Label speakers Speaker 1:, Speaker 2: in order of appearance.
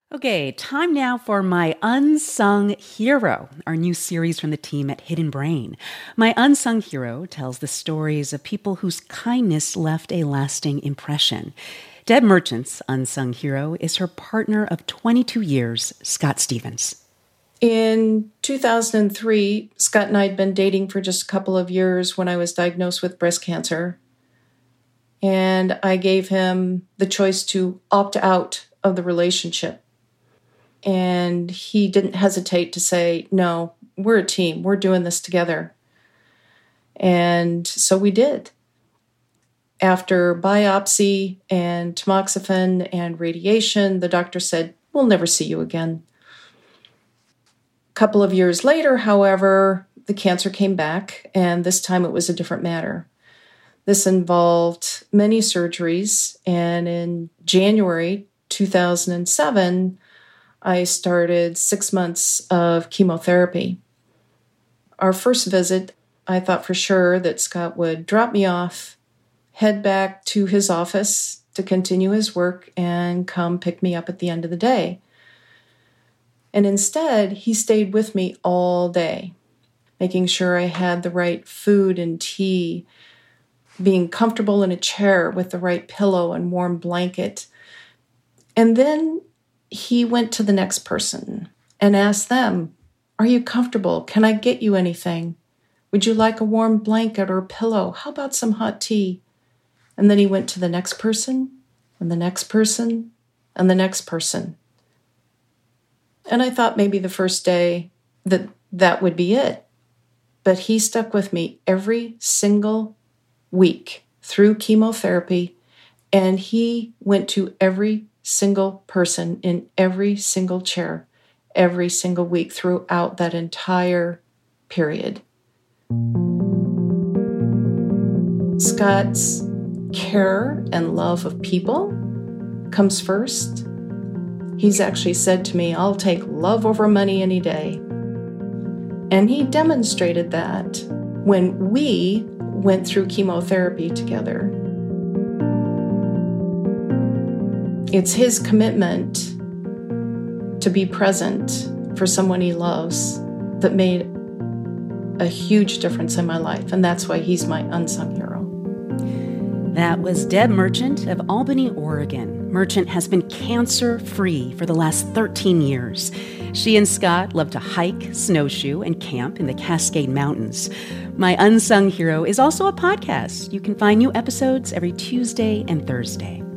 Speaker 1: Okay, time now for My Unsung Hero, our new series from the team at Hidden Brain. My Unsung Hero tells the stories of people whose kindness left a lasting impression. Deb Merchant's unsung hero is her partner of 22 years, Scott Stevens.
Speaker 2: In 2003, Scott and I had been dating for just a couple of years when I was diagnosed with breast cancer. And I gave him the choice to opt out of the relationship. And he didn't hesitate to say, no, we're a team. We're doing this together. And so we did. After biopsy and tamoxifen and radiation, the doctor said, we'll never see you again. A couple of years later, however, the cancer came back, and this time it was a different matter. This involved many surgeries, and in January 2007, I started 6 months of chemotherapy. Our first visit, I thought for sure that Scott would drop me off, head back to his office to continue his work, and come pick me up at the end of the day. And instead, he stayed with me all day, making sure I had the right food and tea, being comfortable in a chair with the right pillow and warm blanket. And then he went to the next person and asked them, are you comfortable? Can I get you anything? Would you like a warm blanket or a pillow? How about some hot tea? And then he went to the next person and the next person and the next person. And I thought maybe the first day that would be it. But he stuck with me every single week through chemotherapy, and he went to every single person in every single chair every single week throughout that entire period. Scott's care and love of people comes first. He's actually said to me, I'll take love over money any day. And he demonstrated that when we went through chemotherapy together. It's his commitment to be present for someone he loves that made a huge difference in my life, and that's why he's my unsung hero.
Speaker 1: That was Deb Merchant of Albany, Oregon. Merchant has been cancer-free for the last 13 years. She and Scott love to hike, snowshoe, and camp in the Cascade Mountains. My Unsung Hero is also a podcast. You can find new episodes every Tuesday and Thursday.